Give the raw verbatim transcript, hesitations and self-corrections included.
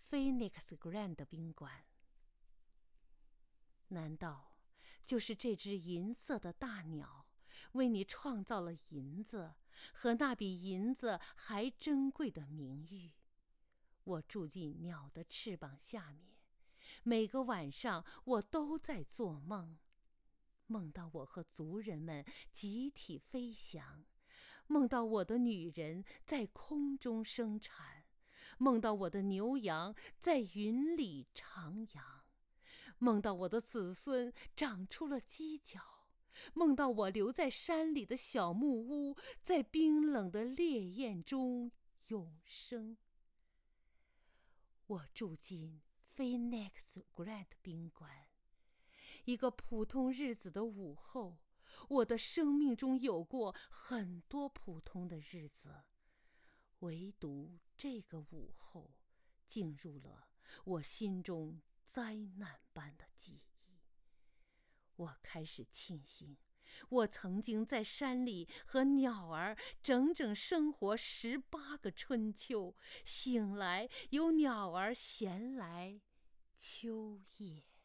Phoenix Grand 宾馆。难道就是这只银色的大鸟为你创造了银子和那比银子还珍贵的名誉？我住进鸟的翅膀下面，每个晚上我都在做梦，梦到我和族人们集体飞翔，梦到我的女人在空中生产，梦到我的牛羊在云里徜徉，梦到我的子孙长出了犄角，梦到我留在山里的小木屋在冰冷的烈焰中永生。我住进 Phoenix Grand 宾馆，一个普通日子的午后，我的生命中有过很多普通的日子，唯独这个午后进入了我心中灾难般的记忆。我开始庆幸，我曾经在山里和鸟儿整整生活十八个春秋，醒来有鸟儿衔来秋叶。